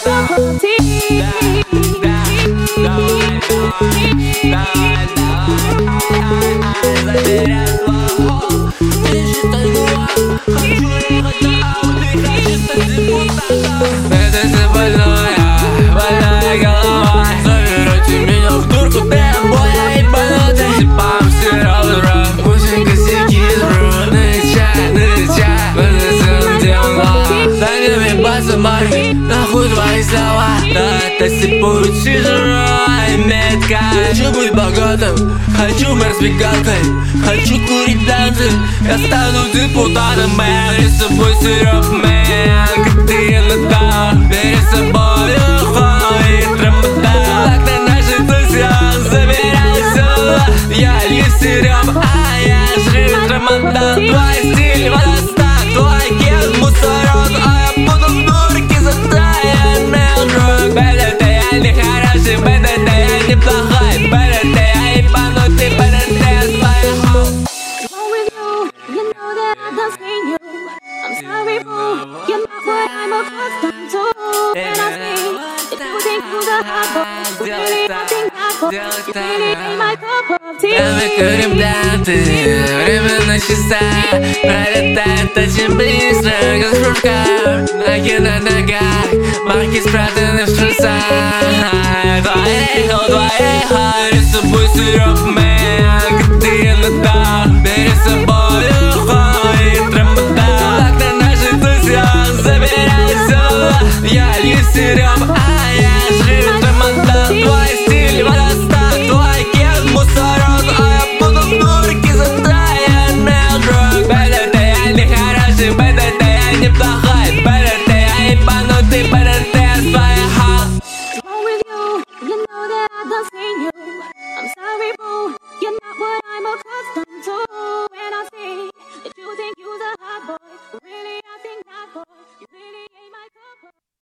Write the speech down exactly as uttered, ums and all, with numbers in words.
cup of tea. Давай, давай, давай, забирай свой. Ты чисто гуа, хочу ехать на Ауди, хочу стать депутатом. Это все больная, больная голова. Забирайте меня в дурку, ты более ебанутый. Сипаем сериалы рэп, музыка косяки, бро. Нычай, нычай, вынесем дела. Дай мне ебаться, Марки, нахуй твои слова. Да это сипует чижера, метка. Хочу быть богатым, хочу мэр с бегалкой, хочу курить данцы. Я стану депутатом, мэр. Бери с собой сироп, мэн, как ты иногда. Бери с собой ухо и трамбата. Так на наших тусях забирай все. Я лью сироп, а я жрю трамбата. Твой стиль водостак, твой ген мусорок, а я буду в дурке затаянный рок. Бэд, это я не хороший, бэд, это я не плохой, бэд, это я ебанутый, бэд, это я своя хоу. With you, you know that I don't see you. I'm sorry, boo, you're not what I'm accustomed to. And I think if you think you're the hot boy, you really don't think hot boy. You really ain't my cup of tea. Мы курим данты, время на часах пролетает очень быстро, как спружка. Ноги на ногах, марки спрятаны в трусах. Твоей хо, твоей хо, бери с собой сироп, мэн, как ты иногда. Бери с собой ухо и трамбата. Так на наших тусях забирай все. Я лью сироп.